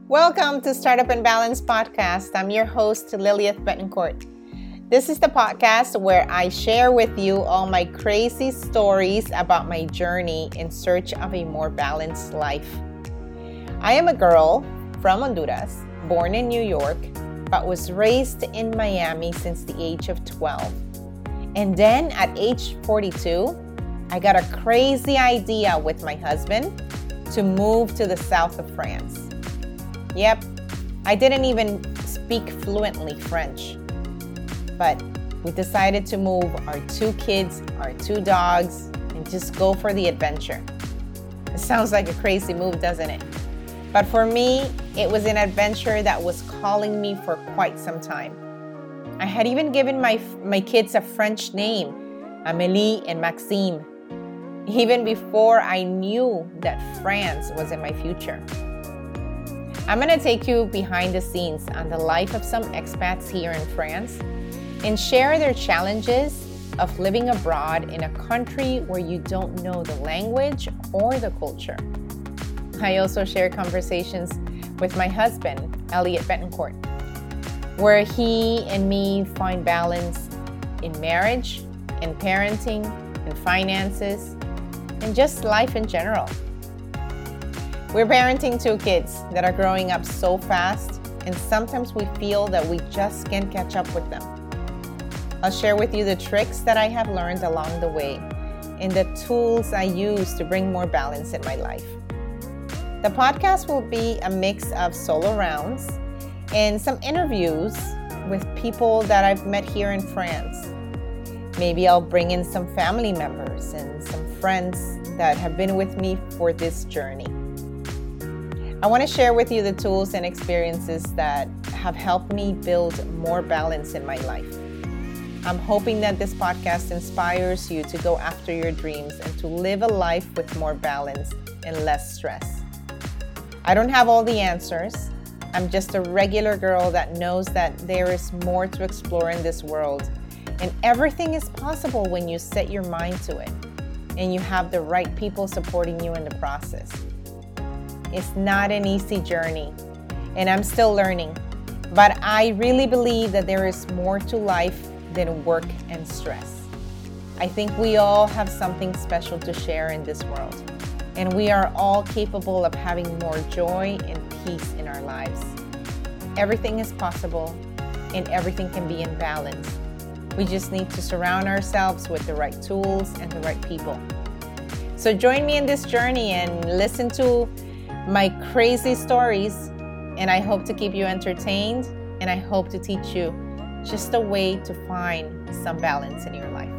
Welcome to Startup and Balance Podcast. I'm your host, Lilith Betancourt. This is the podcast where I share with you all my crazy stories about my journey in search of a more balanced life. I am a girl from Honduras, born in New York, but was raised in Miami since the age of 12. And then at age 42, I got a crazy idea with my husband to move to the south of France. Yep, I didn't even speak fluently French, but we decided to move our 2 kids, our 2 dogs, and just go for the adventure. It sounds like a crazy move, doesn't it? But for me, it was an adventure that was calling me for quite some time. I had even given my kids a French name, Amélie and Maxime, even before I knew that France was in my future. I'm going to take you behind the scenes on the life of some expats here in France and share their challenges of living abroad in a country where you don't know the language or the culture. I also share conversations with my husband, Elliot Betancourt, where he and me find balance in marriage, in parenting, in finances, and just life in general. We're parenting 2 kids that are growing up so fast, and sometimes we feel that we just can't catch up with them. I'll share with you the tricks that I have learned along the way and the tools I use to bring more balance in my life. The podcast will be a mix of solo rounds and some interviews with people that I've met here in France. Maybe I'll bring in some family members and some friends that have been with me for this journey. I want to share with you the tools and experiences that have helped me build more balance in my life. I'm hoping that this podcast inspires you to go after your dreams and to live a life with more balance and less stress. I don't have all the answers. I'm just a regular girl that knows that there is more to explore in this world, and everything is possible when you set your mind to it and you have the right people supporting you in the process. It's not an easy journey, and I'm still learning, but I really believe that there is more to life than work and stress. I think we all have something special to share in this world, and we are all capable of having more joy and peace in our lives. Everything is possible, and everything can be in balance. We just need to surround ourselves with the right tools and the right people. So join me in this journey and listen to my crazy stories, and I hope to keep you entertained, and I hope to teach you just a way to find some balance in your life.